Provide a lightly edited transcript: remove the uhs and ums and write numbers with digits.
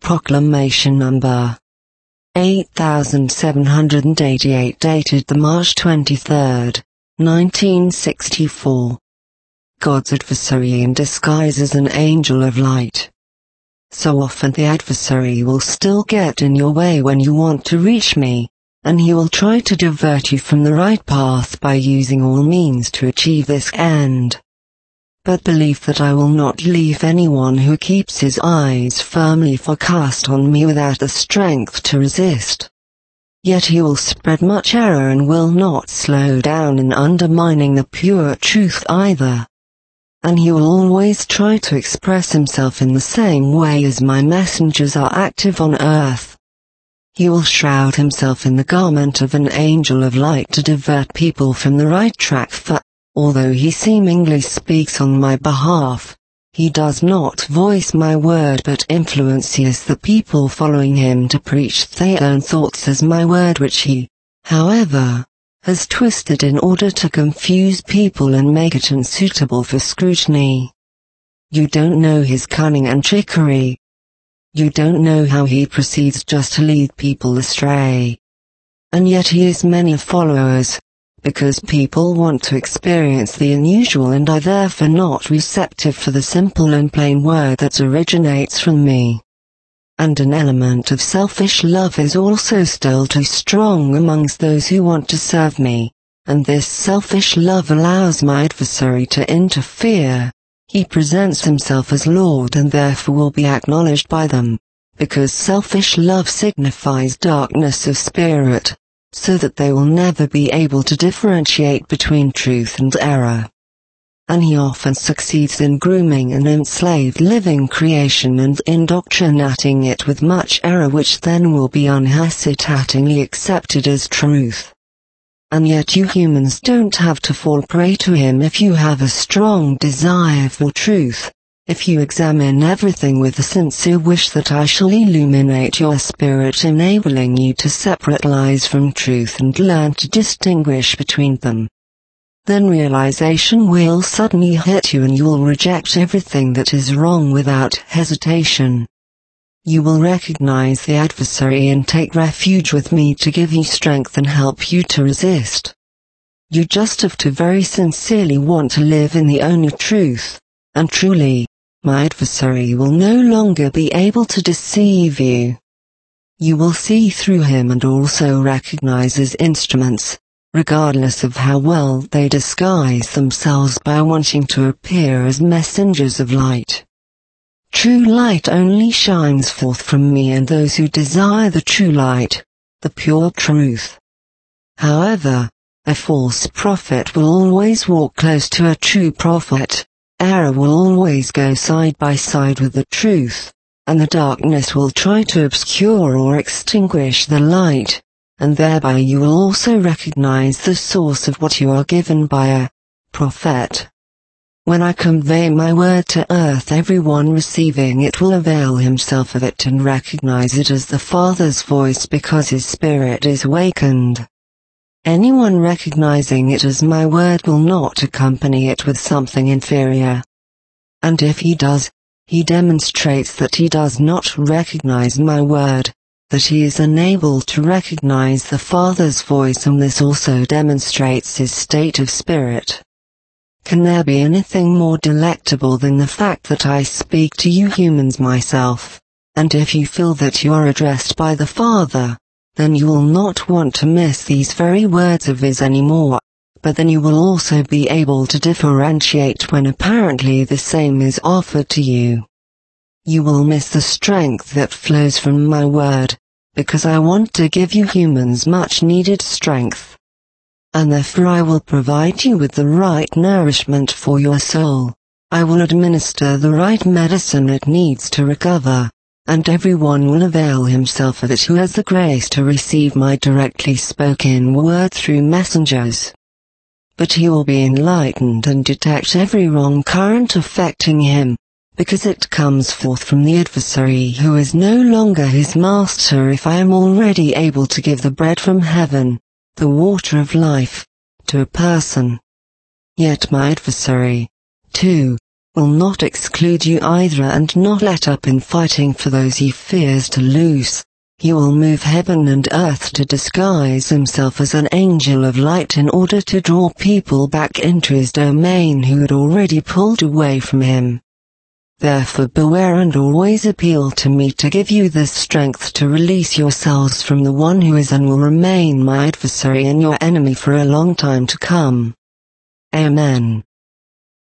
Proclamation Number 8788, dated the March 23, 1964. God's adversary in disguise as an angel of light. So often the adversary will still get in your way when you want to reach me, and he will try to divert you from the right path by using all means to achieve this end. But believe that I will not leave anyone who keeps his eyes firmly focused on me without the strength to resist. Yet he will spread much error and will not slow down in undermining the pure truth either. And he will always try to express himself in the same way as my messengers are active on earth. He will shroud himself in the garment of an angel of light to divert people from the right track, for, although he seemingly speaks on my behalf, he does not voice my word but influences the people following him to preach their own thoughts as my word, which he, however, has twisted in order to confuse people and make it unsuitable for scrutiny. You don't know his cunning and trickery. You don't know how he proceeds just to lead people astray. And yet he has many followers, because people want to experience the unusual and are therefore not receptive for the simple and plain word that originates from me. And an element of selfish love is also still too strong amongst those who want to serve me, and this selfish love allows my adversary to interfere. He presents himself as Lord and therefore will be acknowledged by them, because selfish love signifies darkness of spirit, so that they will never be able to differentiate between truth and error. And he often succeeds in grooming an enslaved living creation and indoctrinating it with much error, which then will be unhesitatingly accepted as truth. And yet you humans don't have to fall prey to him if you have a strong desire for truth, if you examine everything with a sincere wish that I shall illuminate your spirit, enabling you to separate lies from truth and learn to distinguish between them. Then realization will suddenly hit you and you will reject everything that is wrong without hesitation. You will recognize the adversary and take refuge with me to give you strength and help you to resist. You just have to very sincerely want to live in the only truth, and truly, my adversary will no longer be able to deceive you. You will see through him and also recognize his instruments, regardless of how well they disguise themselves by wanting to appear as messengers of light. True light only shines forth from me and those who desire the true light, the pure truth. However, a false prophet will always walk close to a true prophet, error will always go side by side with the truth, and the darkness will try to obscure or extinguish the light, and thereby you will also recognize the source of what you are given by a prophet. When I convey my word to earth, everyone receiving it will avail himself of it and recognize it as the Father's voice because his spirit is awakened. Anyone recognizing it as my word will not accompany it with something inferior. And if he does, he demonstrates that he does not recognize my word, that he is unable to recognize the Father's voice, and this also demonstrates his state of spirit. Can there be anything more delectable than the fact that I speak to you humans myself, and if you feel that you are addressed by the Father, then you will not want to miss these very words of his anymore, but then you will also be able to differentiate when apparently the same is offered to you. You will miss the strength that flows from my word, because I want to give you humans much needed strength. And therefore I will provide you with the right nourishment for your soul. I will administer the right medicine it needs to recover, and everyone will avail himself of it who has the grace to receive my directly spoken word through messengers. But he will be enlightened and detect every wrong current affecting him, because it comes forth from the adversary who is no longer his master. If I am already able to give the bread from heaven, the water of life, to a person, yet my adversary, too, will not exclude you either and not let up in fighting for those he fears to lose. He will move heaven and earth to disguise himself as an angel of light in order to draw people back into his domain who had already pulled away from him. Therefore beware and always appeal to me to give you the strength to release yourselves from the one who is and will remain my adversary and your enemy for a long time to come. Amen.